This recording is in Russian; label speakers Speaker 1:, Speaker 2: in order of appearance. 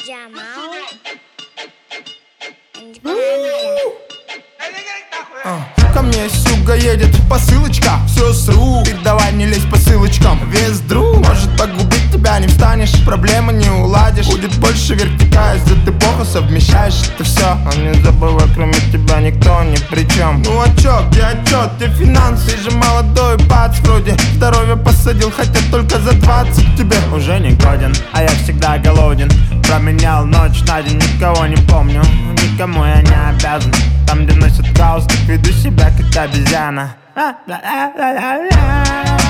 Speaker 1: Jamal.
Speaker 2: Ко мне Сюга едет, посылочка. Все сру, ты давай не лезь по ссылочкам. Вес друг может погубить тебя, не встанешь. Проблемы не уладишь, будет больше вертика. Если ты плохо совмещаешь это все. Но не забывай, кроме тебя никто ни при чем. Ну а чё, где отчет, где финансы? Ты же молодой пац, вроде здоровье посадил, хотя только за 20 тебе
Speaker 3: уже не годен, а я всегда голоден. Променял ночь на день, никого не помню. Никому я не обязан. Там, где носят галстук, веду себя как обезьяна.